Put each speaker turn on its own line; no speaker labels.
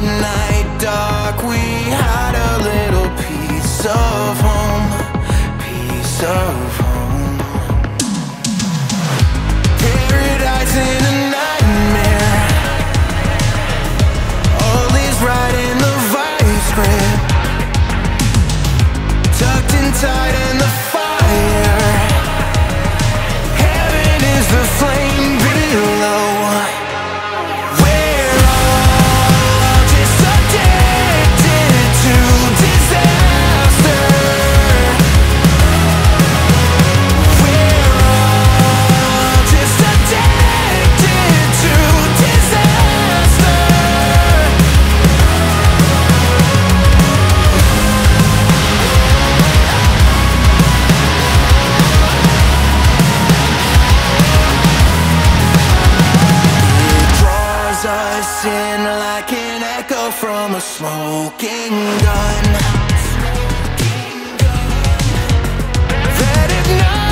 night dark, we had a little piece of home, piece of home. Paradise in a nightmare, all is right in the vice grip, tucked in tight in the fire. Heaven is the flame below. We're all just addicted to disaster. We're all just addicted to disaster. Us in like an echo from a smoking gun that ignites